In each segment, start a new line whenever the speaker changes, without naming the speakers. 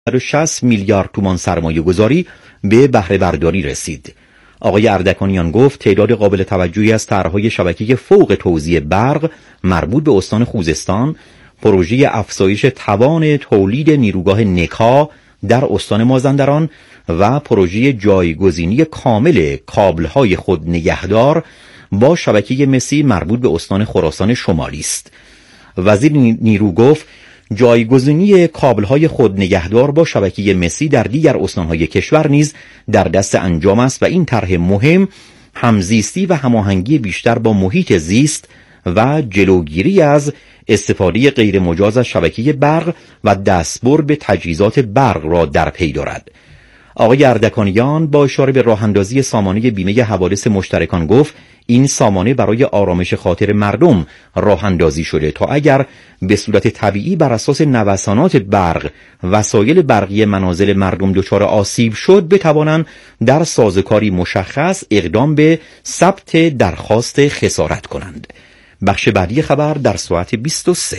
60 میلیارد تومان سرمایه گذاری به بهره برداری رسید. آقای اردکانیان گفت تعداد قابل توجهی از طرح‌های شبکه فوق توزیع برق مربوط به استان خوزستان، پروژه افزایش توان تولید نیروگاه نکا در استان مازندران و پروژه جایگزینی کامل کابل‌های خود نگهدار با شبکه مسی مربوط به استان خراسان شمالی است. وزیر نیرو گفت جایگزینی کابل‌های خود نگهدار با شبکه مسی در دیگر استان‌های کشور نیز در دست انجام است و این طرح مهم همزیستی و هماهنگی بیشتر با محیط زیست و جلوگیری از استفاده غیر مجاز از شبکه برق و دستبرد به تجهیزات برق را در پی دارد. آقای اردکانیان با اشاره به راه اندازی سامانه بیمه حوادث مشترکان گفت این سامانه برای آرامش خاطر مردم راه اندازی شده تا اگر به صورت طبیعی بر اساس نوسانات برق وسایل برقی منازل مردم دچار آسیب شد بتوانند در سازوکاری مشخص اقدام به ثبت درخواست خسارت کنند. بخش بعدی خبر در ساعت 23.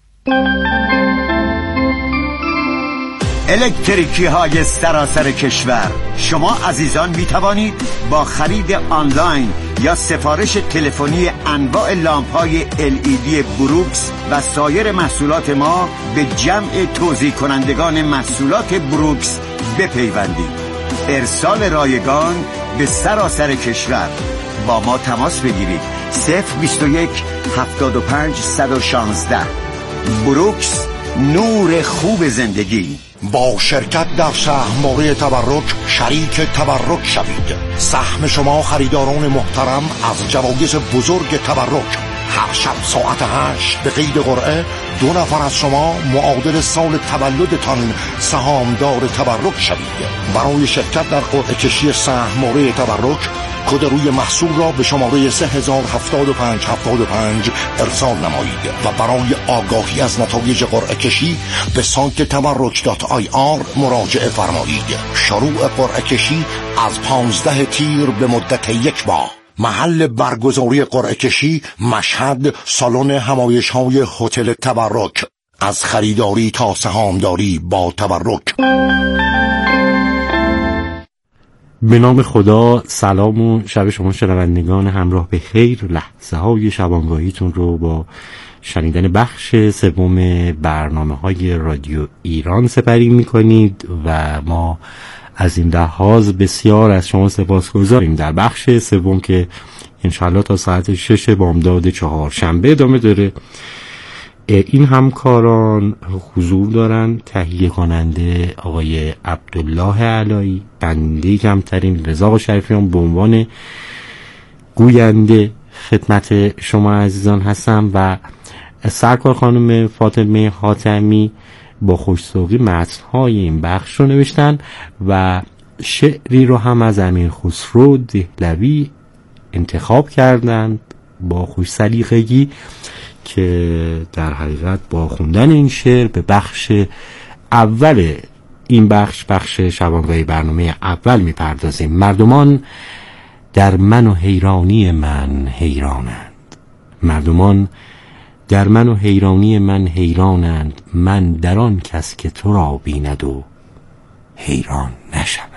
الکتریکی های سراسر کشور، شما عزیزان می توانید با خرید آنلاین یا سفارش تلفنی انواع لامپ های LED بروکس و سایر محصولات ما به جمع توزیع کنندگان محصولات بروکس بپیوندید. ارسال رایگان به سراسر کشور. با ما تماس بگیرید 021 75 116. بروکس، نور خوب زندگی.
با شرکت در سهم‌واره تبرک شریک تبرک شوید. سهم شما خریداران محترم از جوایز بزرگ تبرک. هر شب ساعت 8 به قید قرعه 2 نفر از شما معادل سال تولدتان سهامدار تبرک شوید. برای شرکت در قرعه کشی سهم‌واره تبرک کد روی محصول را به شماره 307575 ارسال نمایید و برای آگاهی از نتایج قرعه کشی به سایت تبرک.ir مراجعه فرمایید. شروع قرعه کشی از 15 تیر به مدت 1 ماه. محل برگزاری قرعه کشی مشهد، سالن همایش‌های هتل تبرک. از خریداری تا سهامداری با تبرک.
به نام خدا، سلام و شب شما شنوندگان همراه به خیر. لحظه های شبانگاهیتون رو با شنیدن بخش سوم برنامه‌های رادیو ایران سپری می‌کنید و ما از این لحاظ بسیار از شما سپاسگزاریم. در بخش سوم که انشالله تا ساعت 6 بامداد چهارشنبه ادامه داره، این همکاران حضور دارن: تهیه کننده آقای عبدالله علایی، بنده کمترین رضا شریفیان به عنوان گوینده خدمت شما عزیزان هستم و سرکار خانم فاطمه حاتمی با خوش‌ذوقی متن‌های این بخش رو نوشتن و شعری رو هم از امیر خسرو دهلوی انتخاب کردند با خوش سلیقگی که در حقیقت با خوندن این شعر به بخش اول این بخش شبانگاهی برنامه اول میپردازیم. مردمان در من و حیرانی من حیرانند، مردمان در من و حیرانی من حیرانند، من در آن کس که تو را بیند و حیران نشود.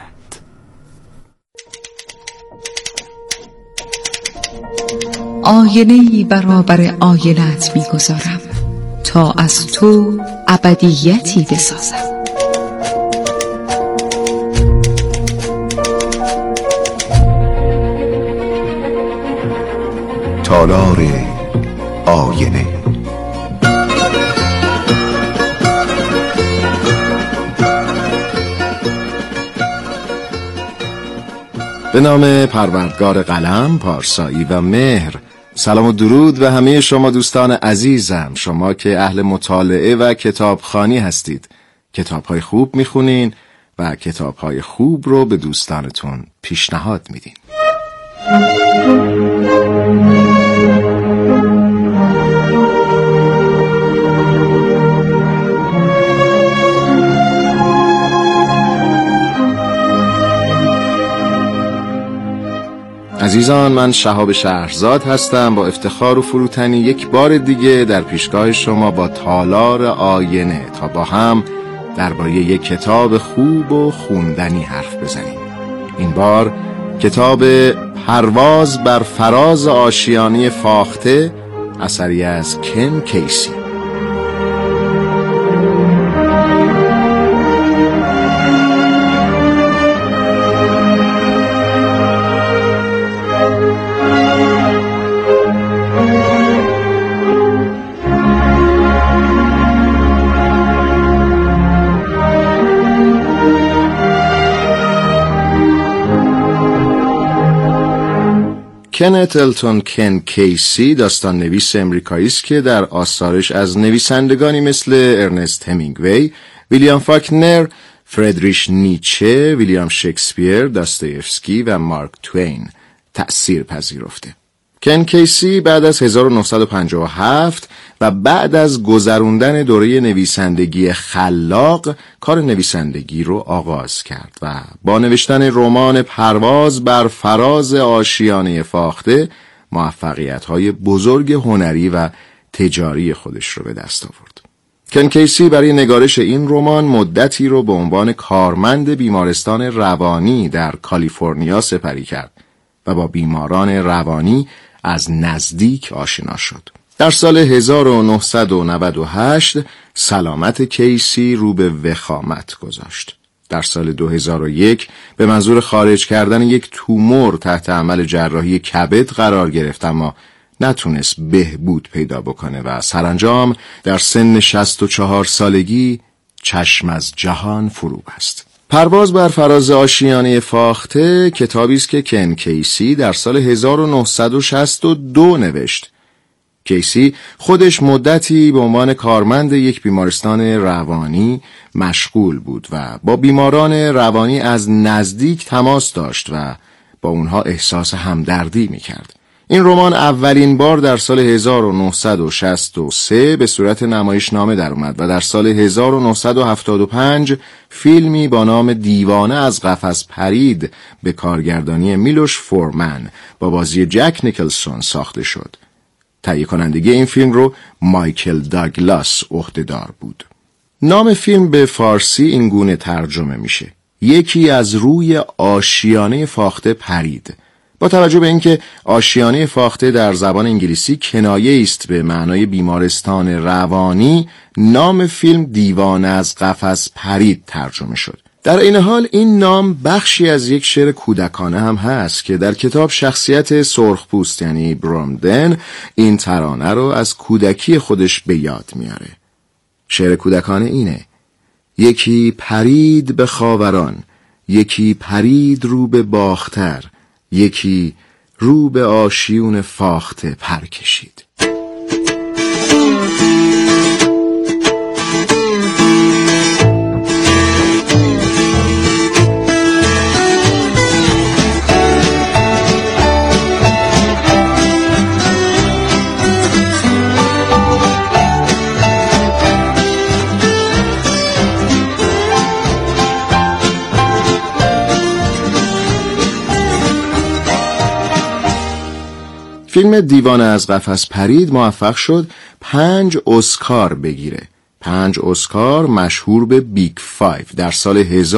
آینه‌ای برابر آینه‌ات می‌گذارم تا از تو ابدیتی بسازم.
تالار آینه.
به نام پروردگار قلم، پارسایی و مهر. سلام و درود به همه شما دوستان عزیزم، شما که اهل مطالعه و کتابخوانی هستید، کتاب‌های خوب میخونین و کتاب‌های خوب رو به دوستانتون پیشنهاد میدین. عزیزان، من شهاب شهرزاد هستم. با افتخار و فروتنی یک بار دیگه در پیشگاه شما با تالار آینه تا با هم درباره یک کتاب خوب و خوندنی حرف بزنیم. این بار کتاب پرواز بر فراز آشیانه فاخته، اثری از کن کیسی. کنت التون کن کیسی داستان نویس امریکایی است که در آثارش از نویسندگانی مثل ارنست همینگوی، ویلیام فاکنر، فردریش نیچه، ویلیام شکسپیر، داستایفسکی و مارک توین تأثیر پذیرفته. کن کیسی بعد از 1957 و بعد از گذروندن دوره نویسندگی خلاق کار نویسندگی رو آغاز کرد و با نوشتن رمان پرواز بر فراز آشیانه فاخته موفقیت‌های بزرگ هنری و تجاری خودش رو به دست آورد. کن کیسی برای نگارش این رمان مدتی رو به عنوان کارمند بیمارستان روانی در کالیفرنیا سپری کرد و با بیماران روانی از نزدیک آشنا شد. در سال 1998 سلامت کیسی رو به وخامت گذاشت. در سال 2001 به منظور خارج کردن یک تومور تحت عمل جراحی کبد قرار گرفت، اما نتونست بهبود پیدا بکنه و سرانجام در سن 64 سالگی چشم از جهان فرو بست. پرواز بر فراز آشیانه فاخته کتابی است که کن کیسی در سال 1962 نوشت. کیسی خودش مدتی به عنوان کارمند یک بیمارستان روانی مشغول بود و با بیماران روانی از نزدیک تماس داشت و با اونها احساس همدردی می‌کرد. این رمان اولین بار در سال 1963 به صورت نمایشنامه در اومد و در سال 1975 فیلمی با نام دیوانه از قفس پرید به کارگردانی میلوش فورمن با بازی جک نیکلسون ساخته شد. تهیه کنندگی این فیلم رو مایکل داگلاس عهده‌دار بود. نام فیلم به فارسی این گونه ترجمه میشه: یکی از روی آشیانه فاخته پرید. با توجه به اینکه آشیانه فاخته در زبان انگلیسی کنایه است به معنای بیمارستان روانی، نام فیلم دیوانه از قفس پرید ترجمه شد. در این حال این نام بخشی از یک شعر کودکانه هم هست که در کتاب شخصیت سرخپوست یعنی برومدن این ترانه رو از کودکی خودش به یاد میاره. شعر کودکانه اینه: یکی پرید به خاوران، یکی پرید رو به باختر، یکی رو به آشیون فاخته پر کشید. فیلم دیوانه از قفس پرید موفق شد 5 اسکار بگیره. 5 اسکار مشهور به بیگ 5 در سال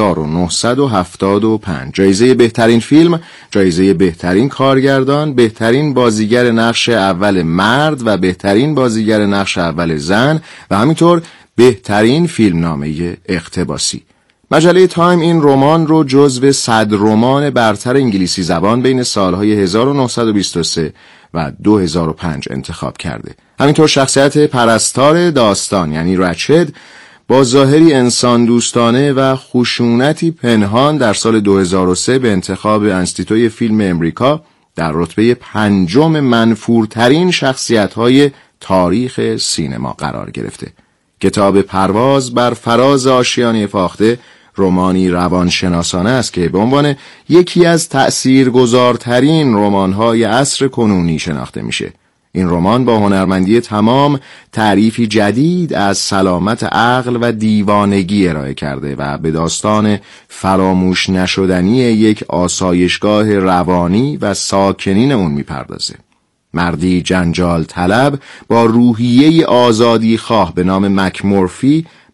1975. جایزه بهترین فیلم، جایزه بهترین کارگردان، بهترین بازیگر نقش اول مرد و بهترین بازیگر نقش اول زن و همینطور بهترین فیلمنامه اقتباسی. مجله تایم این رمان رو جزو 100 رمان برتر انگلیسی زبان بین سالهای 1923 و 2005 انتخاب کرده. همینطور شخصیت پرستار داستان یعنی رچد با ظاهری انسان دوستانه و خشونتی پنهان در سال 2003 به انتخاب انستیتوی فیلم امریکا در رتبه 5 منفورترین شخصیت‌های تاریخ سینما قرار گرفته. کتاب پرواز بر فراز آشیانه فاخته رمانی روانشناسانه است که به عنوان یکی از تأثیرگذارترین رمان‌های عصر کنونی شناخته میشه. این رمان با هنرمندی تمام تعریفی جدید از سلامت عقل و دیوانگی ارائه کرده و به داستان فراموش نشدنی یک آسایشگاه روانی و ساکنین اون میپردازه. مردی جنجال طلب با روحیه آزادی خواه به نام مک مورفی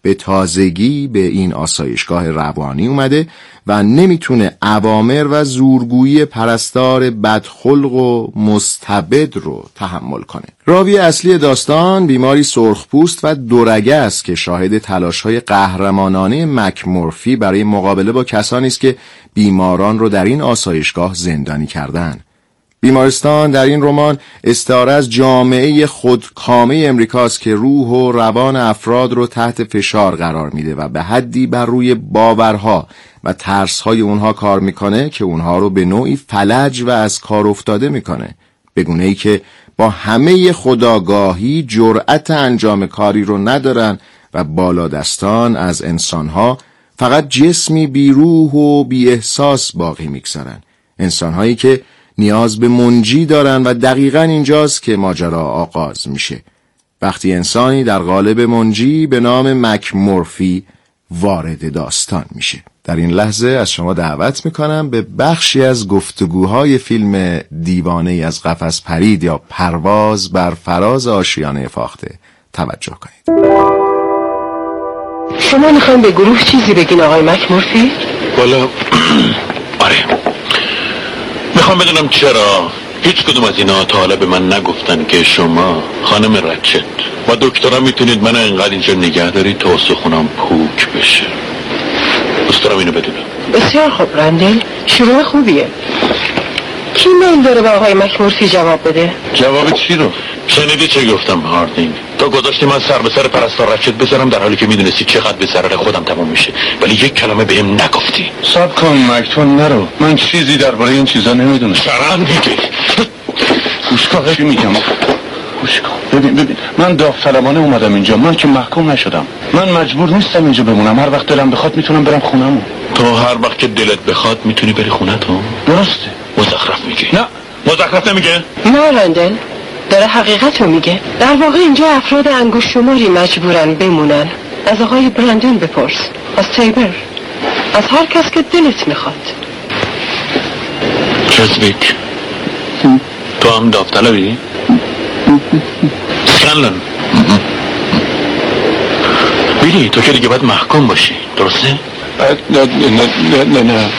به تازگی به این آسایشگاه روانی اومده و نمیتونه اوامر و زورگویی پرستار بدخلق و مستبد رو تحمل کنه. راوی اصلی داستان بیماری سرخپوست و دورگه است که شاهد تلاش‌های قهرمانانه مک‌مورفی برای مقابله با کسانی است که بیماران رو در این آسایشگاه زندانی کردن. بیمارستان در این رمان استعاره از جامعه خودکامه امریکاست که روح و روان افراد رو تحت فشار قرار میده و به حدی بر روی باورها و ترسهای اونها کار میکنه که اونها رو به نوعی فلج و از کار افتاده میکنه، به گونه‌ای که با همه خودآگاهی جرأت انجام کاری رو ندارن و بالادستان از انسانها فقط جسمی بی روح و بی احساس باقی میگذارن، انسانهایی که نیاز به منجی دارن و دقیقاً اینجاست که ماجرا آغاز میشه، وقتی انسانی در قالب منجی به نام مک‌مورفی وارد داستان میشه. در این لحظه از شما دعوت میکنم به بخشی از گفتگوهای فیلم دیوانه از قفس پرید یا پرواز بر فراز آشیانه فاخته توجه کنید.
شما میخواین به گروه چیزی بگین آقای مک‌مورفی؟
والا آره، میخوام بدونم چرا هیچ کدوم از اینا تا حالا به من نگفتن که شما خانم رچت و دکترها میتونید من اینقدر اینجا نگه دارید تا استخونم پوک بشه. دوست دارم اینو بدونم.
بسیار خوب رندل، شروع خوبیه. کی میل داره به آقای مک‌مورفی جواب بده؟
جواب چی رو؟ شنیدی چه گفتم هاردینگ؟ تا گذاشتی من سر به سر پرستار رچت بذارم در حالی که میدونستی چقدر به ضرر خودم تمام میشه، ولی یک کلمه بهم نگفتی.
صبر کن مکتون نرو، من چیزی درباره این چیزا نمیدونم.
چرا میگی؟
گوش کن چی میگم؟ گوش کن. ببین من داوطلبانه اومدم اینجا، من که محکوم نشدم. من مجبور نیستم اینجا بمونم، هر وقت دلم بخواد میتونم برم خونه‌مو.
تو هر وقت که دلت بخواد میتونی بری خونه‌تو؟
درسته.
مزخرف میگی؟
نه
مزخرف نمیگه؟
نه رندل، داره حقیقت رو میگه. در واقع اینجا افراد انگشت شماری مجبورن بمونن. از آقای برندن بپرس، از تیبر، از هر کس که دلت میخواد.
چزویک تو هم داوطلبی؟ سکنلن بیری تو که دیگه باید محکوم باشی، درسته؟
نه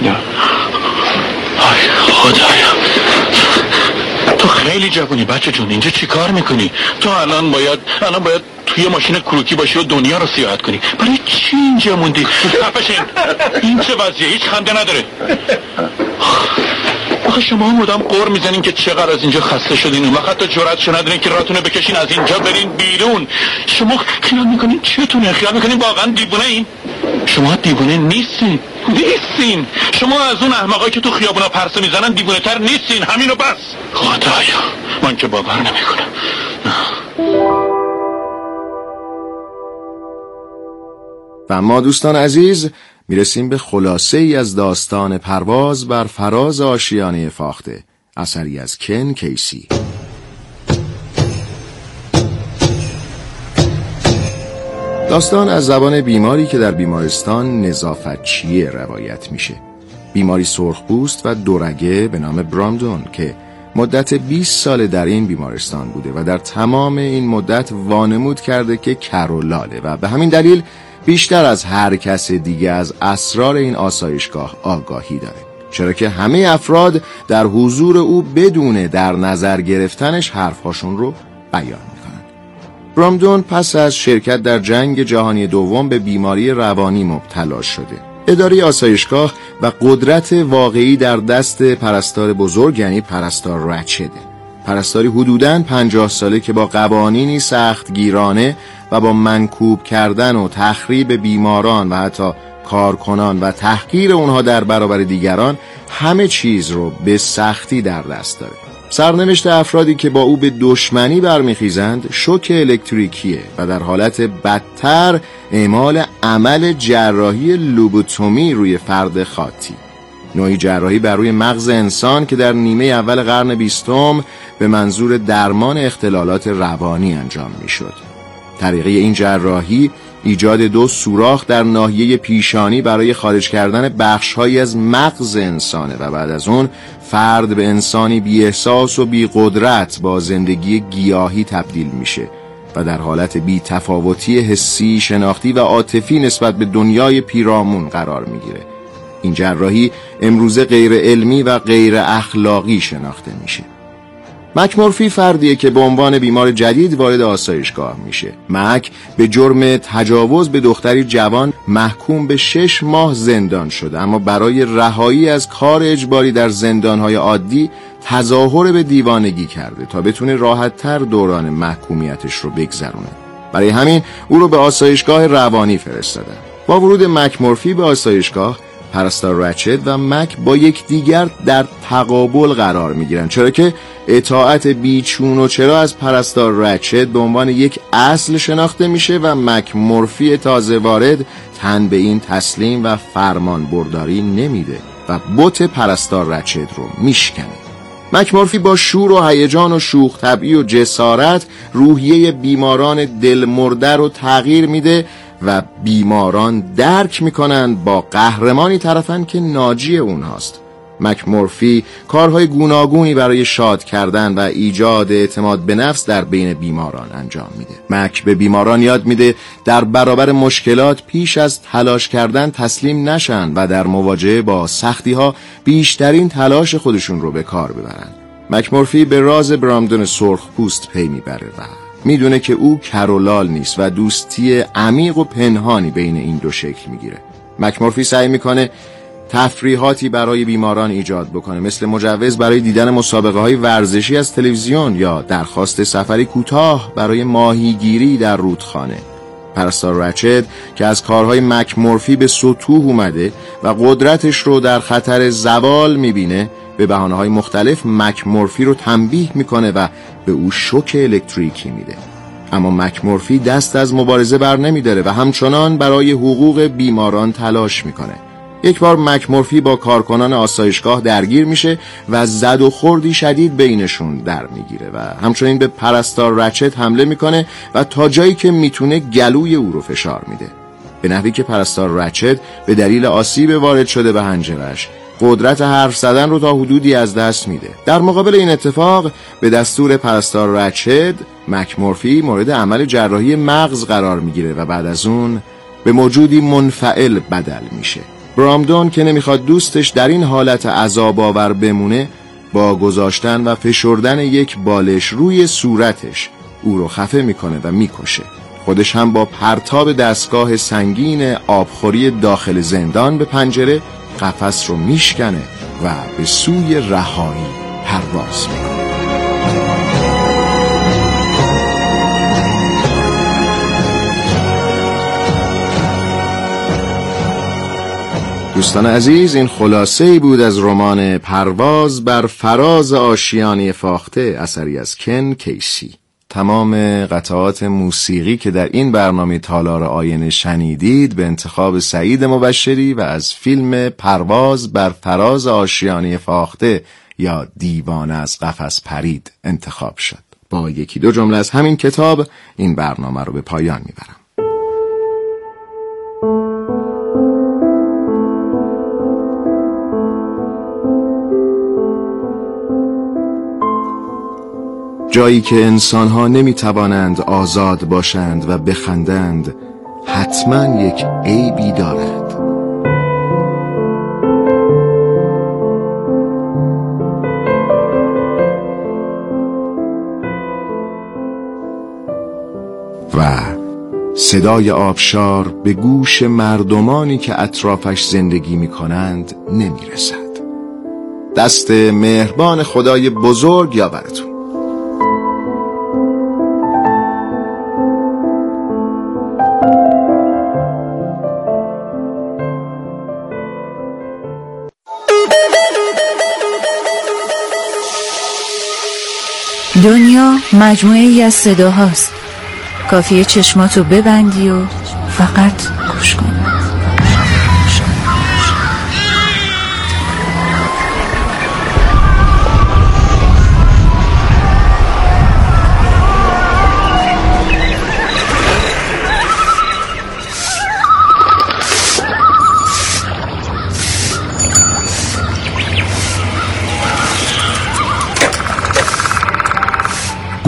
آی خدایا، تو خیلی جوونی بچه جون. اینجا چی کار میکنی؟ تو الان باید توی ماشین کروکی باشی و دنیا رو سیاحت کنی. برای چی اینجا موندی؟ خفشین. این چه وضعیه؟ هیچ خنده نداره. آخه شما مدام قور میزنین که چقدر از اینجا خسته شدین، اون وقت جرأتشو ندارین که راتونو بکشین از اینجا برین بیرون. شما خیال میکنین چتونه؟ خیال میکنین واقعا دیوونه این؟ شما دیوونه نیستین. شما از اون احمقایی که تو خیابونا پرسه میزنن دیوونه تر نیستین. همینو بس. خدایا من که باور نمیکنم.
و ما دوستان عزیز میرسیم به خلاصه ای از داستان پرواز بر فراز آشیانه فاخته، اثری از کن کیسی. داستان از زبان بیماری که در بیمارستان نظافتچیه روایت میشه. بیماری سرخپوست و دورگه به نام برامدون که مدت 20 سال در این بیمارستان بوده و در تمام این مدت وانمود کرده که کر و لاله و به همین دلیل بیشتر از هر کس دیگه از اسرار این آسایشگاه آگاهی داره، چرا که همه افراد در حضور او بدون در نظر گرفتنش حرفهاشون رو بیان میکنن. برامدون پس از شرکت در جنگ جهانی دوم به بیماری روانی مبتلا شده. اداره آسایشگاه و قدرت واقعی در دست پرستار بزرگ یعنی پرستار رچده، پرستاری حدوداً 50 ساله که با قوانینی سختگیرانه و با منکوب کردن و تخریب بیماران و حتی کارکنان و تحقیر اونها در برابر دیگران همه چیز رو به سختی در دست داره. سرنوشت افرادی که با او به دشمنی برمیخیزند شوک الکتریکیه و در حالت بدتر اعمال عمل جراحی لوبوتومی روی فرد خاطی، نوعی جراحی بر روی مغز انسان که در نیمه اول قرن 20 به منظور درمان اختلالات روانی انجام میشد. طریقه این جراحی ایجاد 2 سوراخ در ناحیه پیشانی برای خارج کردن بخش‌هایی از مغز انسانه و بعد از اون فرد به انسانی بی احساس و بی قدرت با زندگی گیاهی تبدیل میشه و در حالت بی تفاوتی حسی، شناختی و عاطفی نسبت به دنیای پیرامون قرار میگیره. این جراحی امروزه غیر علمی و غیر اخلاقی شناخته میشه. مک مورفی فردیه که به عنوان بیمار جدید وارد آسایشگاه میشه. مک به جرم تجاوز به دختری جوان محکوم به 6 ماه زندان شده، اما برای رهایی از کار اجباری در زندانهای عادی تظاهر به دیوانگی کرده تا بتونه راحت‌تر دوران محکومیتش رو بگذرونه. برای همین او رو به آسایشگاه روانی فرستادن. با ورود مک مورفی به آسایشگاه، پرستار رچد و مک با یکدیگر در تقابل قرار میگیرن، چرا که اطاعت بیچون و چرا از پرستار رچد به عنوان یک اصل شناخته میشه و مک مورفی تازه وارد تن به این تسلیم و فرمان برداری نمیده و بت پرستار رچد رو میشکنه. مک مورفی با شور و هیجان و شوخ طبعی و جسارت روحیه بیماران دل مرده رو تغییر میده و بیماران درک میکنن با قهرمانی طرفن که ناجی اونهاست. مک مورفی کارهای گوناگونی برای شاد کردن و ایجاد اعتماد به نفس در بین بیماران انجام میده. مک به بیماران یاد میده در برابر مشکلات پیش از تلاش کردن تسلیم نشن و در مواجهه با سختی ها بیشترین تلاش خودشون رو به کار ببرن. مک مورفی به راز برامدون سرخ پوست پی میبره و میدونه که او کرولال نیست و دوستی عمیق و پنهانی بین این دو شکل میگیره. مک مورفی سعی میکنه تفریحاتی برای بیماران ایجاد بکنه، مثل مجوز برای دیدن مسابقه‌های ورزشی از تلویزیون یا درخواست سفری کوتاه برای ماهیگیری در رودخانه. پرستار رچد که از کارهای مک مورفی به سطوح اومده و قدرتش رو در خطر زوال میبینه، به بهانه‌های مختلف مک مورفی رو تنبیه میکنه و به او شوک الکتریکی میده. اما مک مورفی دست از مبارزه بر نمیداره و همچنان برای حقوق بیماران تلاش میکنه. یک بار مک مورفی با کارکنان آسایشگاه درگیر میشه و زد و خوردی شدید بینشون در میگیره و همچنین به پرستار رچد حمله میکنه و تا جایی که میتونه گلوی او رو فشار میده، به نحوی که پرستار رچد به دلیل آسیب وارد شده به حنجره‌اش قدرت حرف زدن رو تا حدودی از دست میده. در مقابل این اتفاق به دستور پرستار رچد مک مورفی مورد عمل جراحی مغز قرار میگیره و بعد از اون به موجودی منفعل بدل میشه. برامدون که نمیخواد دوستش در این حالت عذاب آور بمونه، با گذاشتن و فشردن یک بالش روی صورتش او رو خفه میکنه و میکشه. خودش هم با پرتاب دستگاه سنگین آبخوری داخل زندان به پنجره قفس رو میشکنه و به سوی رهایی پرواز میکنه. دوستان عزیز، این خلاصه‌ای بود از رمان پرواز بر فراز آشیانه فاخته اثری از کن کیسی. تمام قطعات موسیقی که در این برنامه تالار آینه شنیدید به انتخاب سعید مبشری و از فیلم پرواز بر فراز آشیانه فاخته یا دیوانه از قفس پرید انتخاب شد. با یکی دو جمله از همین کتاب این برنامه رو به پایان میبرم. جایی که انسان‌ها نمی‌توانند آزاد باشند و بخندند، حتما یک عیبی دارد. و صدای آبشار به گوش مردمانی که اطرافش زندگی می‌کنند نمی‌رسد. دست مهربان خدای بزرگ یاورتون.
دنیا مجموعه‌ای از صداهاست. کافیه چشماتو ببندی و فقط گوش کن.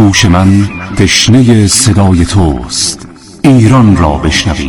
گوش من تشنه صدای توست. ایران را بشنویم.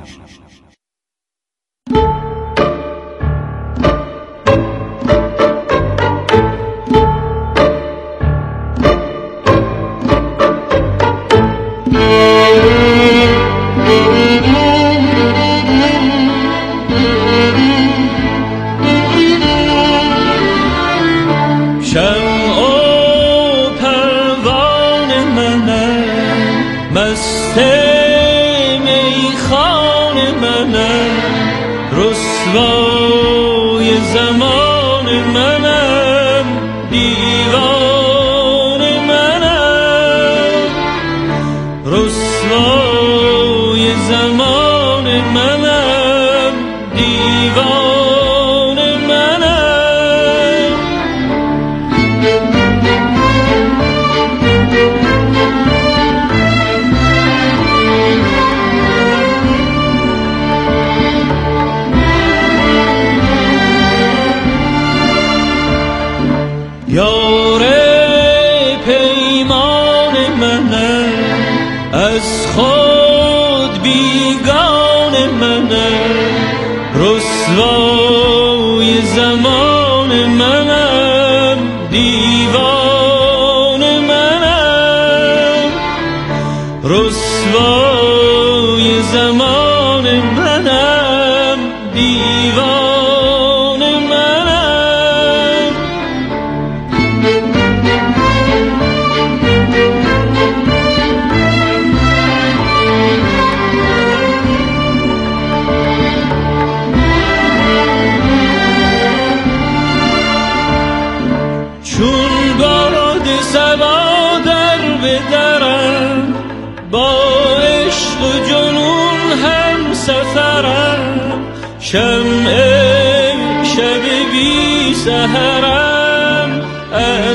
سحرم از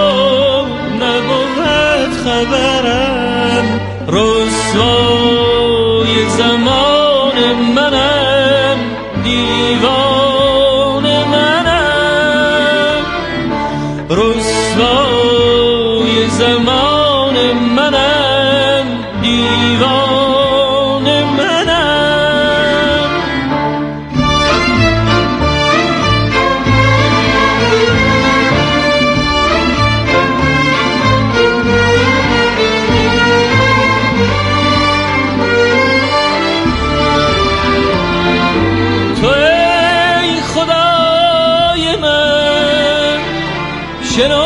خود نبود خبرم، رسوای زمان منم، دیوان منم، رسوای زمان منم، دیوان منم. شنو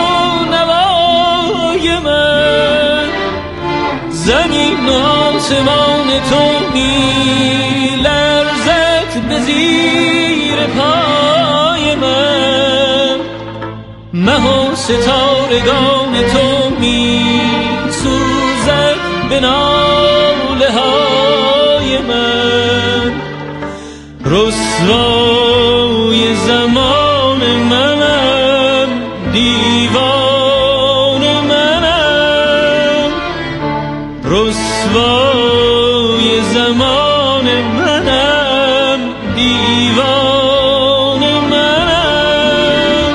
نوای من، زمین و آسمان تو می لرزد به زیر پای من، مه و ستارگان تو می سوزد به ناله های من، رسوای زمان منم، دیوان منم، رسوای زمان منم، دیوان منم.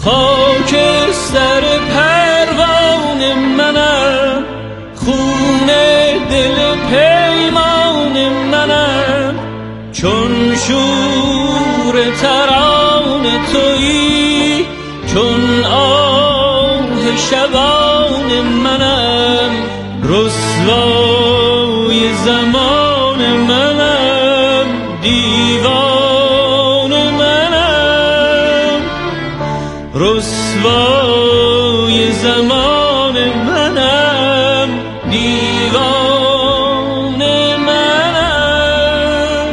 خاکستر پروانه منم، خون دل پیمان منم، چون شور ترانه تویی، چون آه شبان منم، رسوای زمان منم، دیوان منم، رسوای زمان منم، دیوان منم.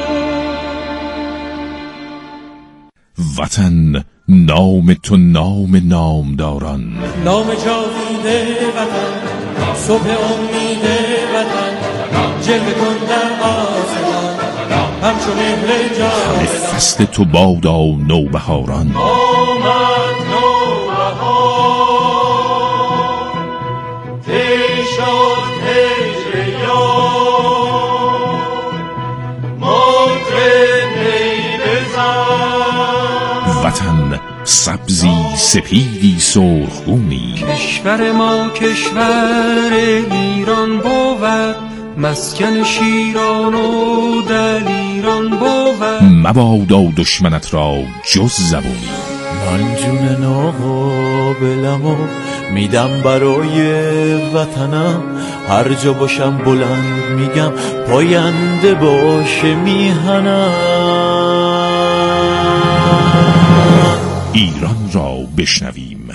وطن نام تو نام نامداران،
نام جاوید وطن، صبح امید وطن، جلوه کن در آسمان همچون مهر جان.
فصل تو بادا نوبهاران،
آمد نوبهار، تی شد هجر یار، مطرب نی بزن.
وطن سبزی سپیدی سرخگونی،
کشور ما کشور ایران بود، مسکن شیران و دلیران بود.
مبادا دشمنت را جز زبونی،
من جون ناقابلمو میدم برای وطنم، هر جا باشم بلند میگم پاینده باشه میهنم.
ایران را بشنویم.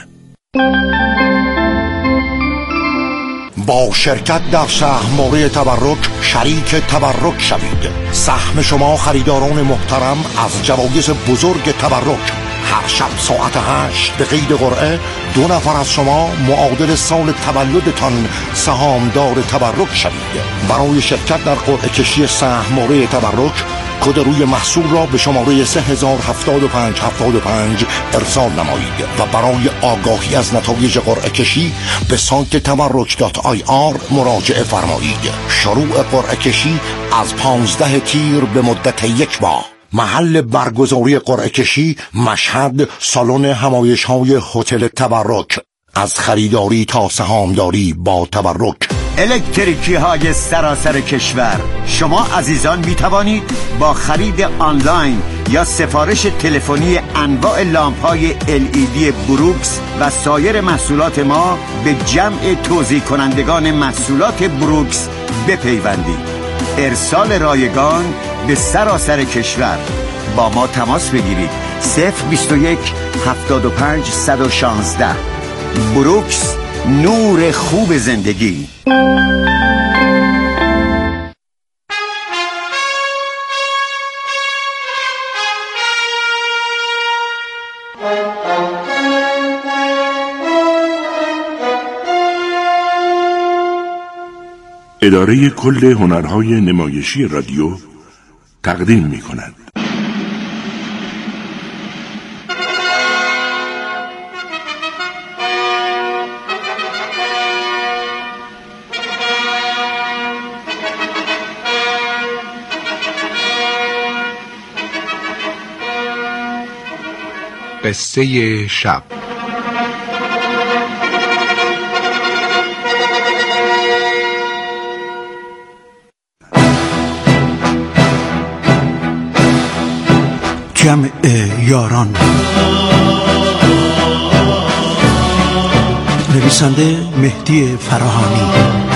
با شرکت در سهم‌بازی تبرک شریک تبرک شوید. سهم شما خریداران محترم از جوایز بزرگ تبرک. هر شب ساعت 8 به قید قرعه 2 نفر از شما معادل سال تولدتان سهامدار تبرک شوید. برای شرکت در قرعه کشی سهم‌بازی تبرک کد روی محصول را به شماره 307575 ارسال نمایید و برای آگاهی از نتایج قرعه کشی به سایت tabarruk.ir مراجعه فرمایید. شروع قرعه کشی از 15 تیر به مدت 1 ماه. محل برگزاری قرعه کشی مشهد، سالن همایش‌های هتل تبرک. از خریداری تا سهامداری با تبرک.
الکتریکی های سراسر کشور، شما عزیزان می توانید با خرید آنلاین یا سفارش تلفنی انواع لامپ های LED بروکس و سایر محصولات ما به جمع توزیع کنندگان محصولات بروکس بپیوندید. ارسال رایگان به سراسر کشور. با ما تماس بگیرید 021 75 116. بروکس، نور خوب زندگی.
اداره کل هنرهای نمایشی رادیو تقدیم می کند.
قصه شب.
جمع یاران. نویسنده مهدی فراهانی.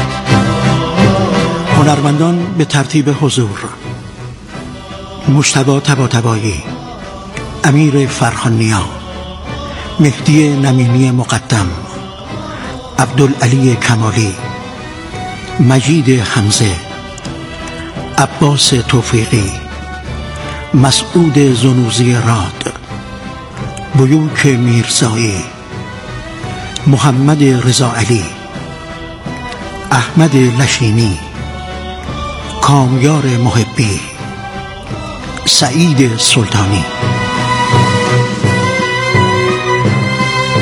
هنرمندان به ترتیب حضور: مجتبی طباطبایی، امیر فرخانیا، مهدی نمینی مقدم، عبدالعلی کمالی، مجید حمزه، عباس توفیقی، مسعود زنوزی راد، بیوک میرزایی، محمد رضا علی، احمد لشینی، کامیار محبی، سعید سلطانی.